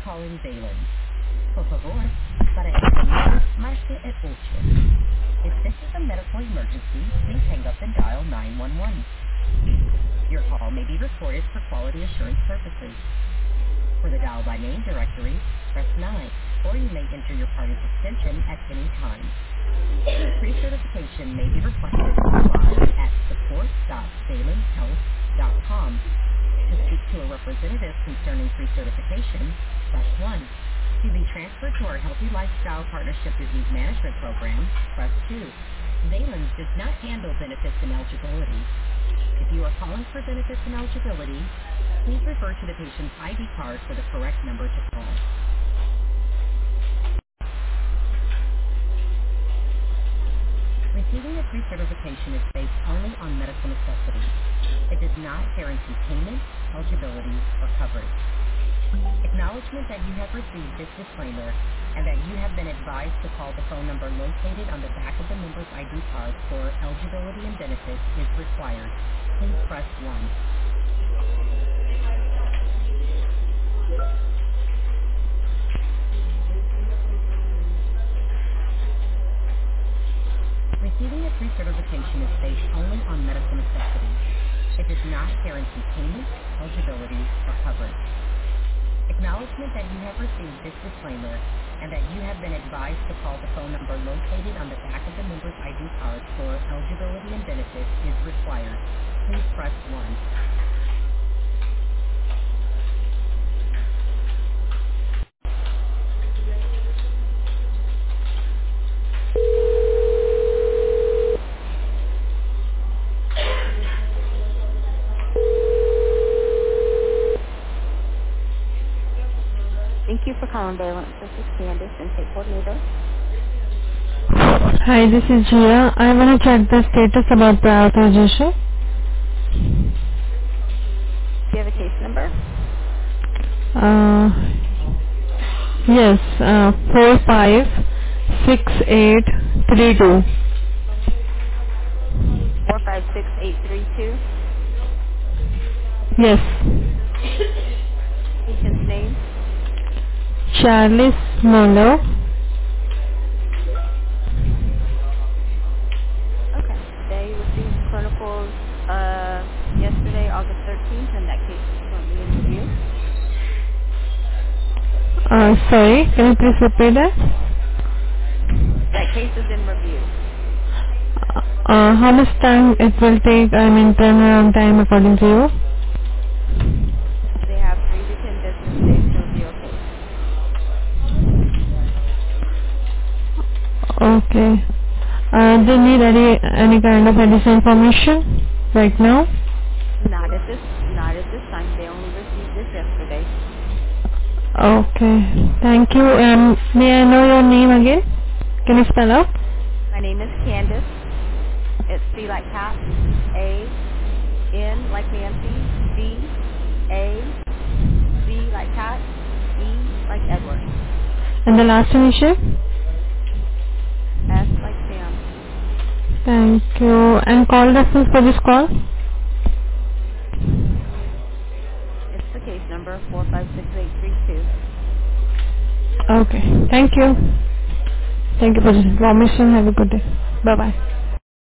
calling Valens. Por favor, para español, marque el ocho. If this is a medical emergency, please hang up and dial 911. Your call may be recorded for quality assurance purposes. For the dial by name directory, press 9, or you may enter your party's extension at any time. Pre-certification may be requested online at support.salenshealth.com. To speak to a representative concerning pre-certification, press 1. To be transferred to our Healthy Lifestyle Partnership Disease Management Program, press 2. Valens does not handle benefits and eligibility. If you are calling for benefits and eligibility, please refer to the patient's ID card for the correct number to call. Receiving a pre-certification is based only on medical necessity. It does not guarantee payment, eligibility, or coverage. Acknowledgement that you have received this disclaimer and that you have been advised to call the phone number located on the back of the member's ID card for eligibility and benefits is required. Please press 1. Receiving a pre-certification is based only on medical necessity. It does not guarantee payment, eligibility, or coverage. Acknowledgement that you have received this disclaimer and that you have been advised to call the phone number located on the back of the member's ID card for eligibility and benefits is required. Please press 1. Thank you for calling Valence. This is Candace, intake coordinator. Hi, this is Jia. I want to check the status about the authorization. Do you have a case number? Uh, yes, 456832. 456832. Yes, Patient's name? Charles Muller. Okay. They received clinicals yesterday, August 13th, and that case is currently in review. Sorry, can you please repeat that? That case is in review. How much time it will take, turnaround time according to you? They have 3 to 10 business days to review a case. Okay. Do you need any kind of additional information right now? Not at this time. They only received this yesterday. Okay. Thank you. And may I know your name again? Can you spell out? My name is Candace. It's C like cat, A, N like Nancy, D, A, C like cat, E like Edward, And the last initial? S like Sam. Thank you. And call reference for this call? It's the case number 456832. Okay. Thank you. Thank you for this information. Have a good day. Bye-bye.